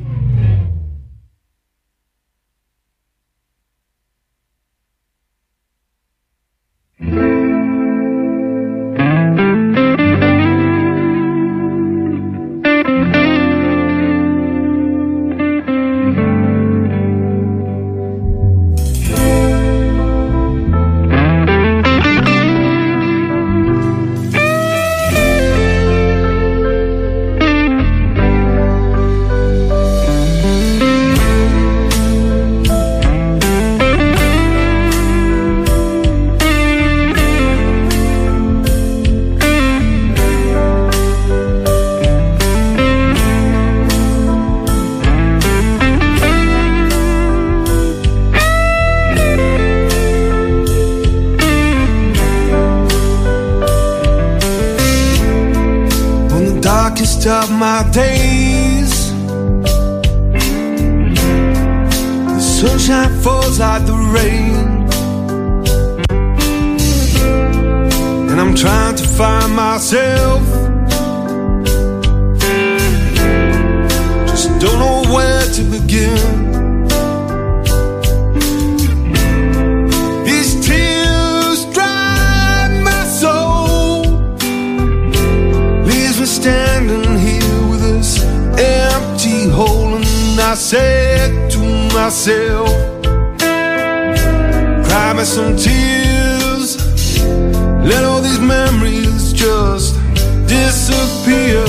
Of my days, the sunshine falls like the rain, and I'm trying to find myself, just don't know where to begin. These tears dry my soul, leaves me standing with this empty hole, and I said to myself, cry me some tears, let all these memories just disappear.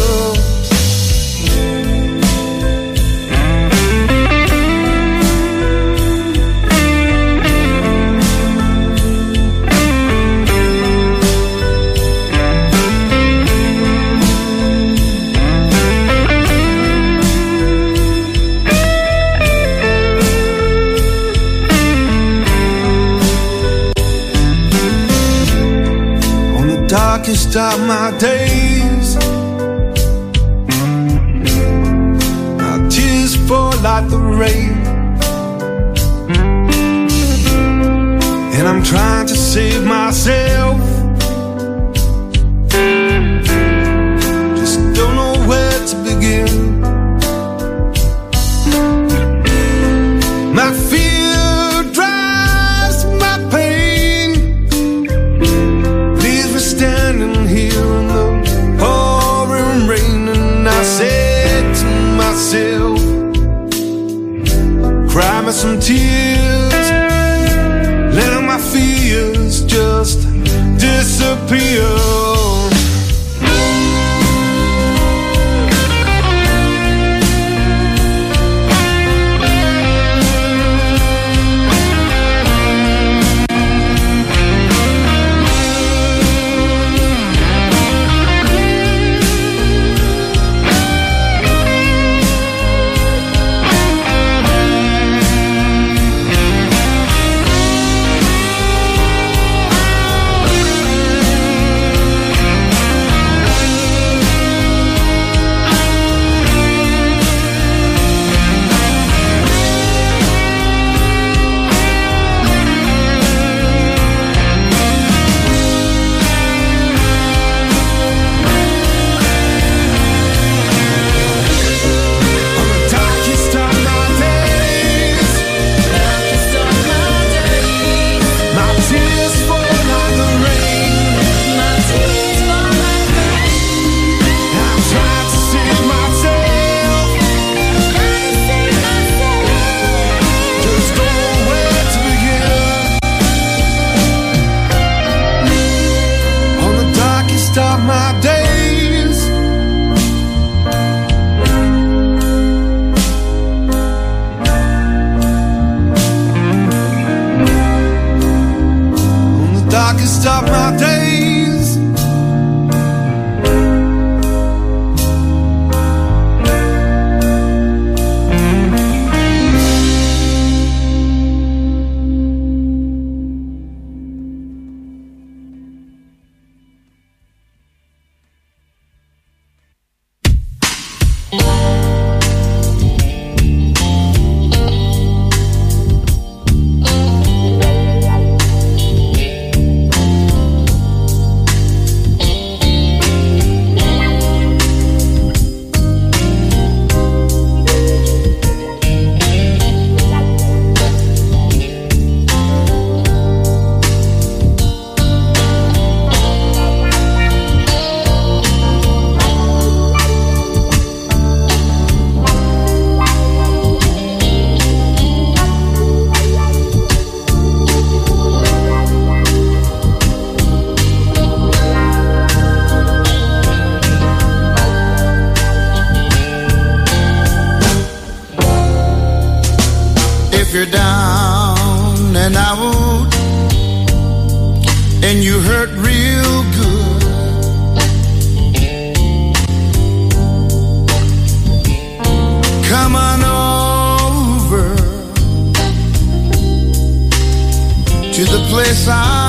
Darkest of my days, my tears fall like the rain, and I'm trying to save myself, just don't know where to begin. My fear drives my pain, leaves me standing here in the pouring rain, and I said to myself, cry me some tears, let all my fears just disappear. you're down and out and you hurt real good, come on over to the place I